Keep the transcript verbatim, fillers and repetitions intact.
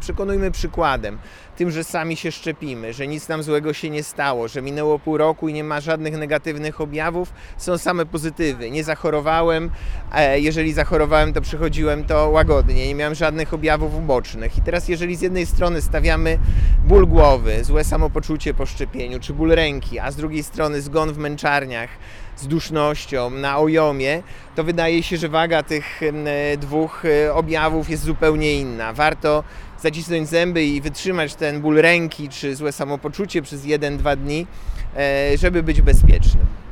Przekonujmy przykładem, tym, że sami się szczepimy, że nic nam złego się nie stało, że minęło pół roku i nie ma żadnych negatywnych objawów, są same pozytywy. Nie zachorowałem, jeżeli zachorowałem, to przechodziłem to łagodnie, nie miałem żadnych objawów ubocznych. I teraz jeżeli z jednej strony stawiamy ból głowy, złe samopoczucie po szczepieniu, czy ból ręki, a z drugiej strony zgon w męczarniach z dusznością, na ojomie, to wydaje się, że waga tych dwóch objawów jest zupełnie inna. Warto zacisnąć zęby i wytrzymać ten ból ręki czy złe samopoczucie przez jeden dwa dni, żeby być bezpiecznym.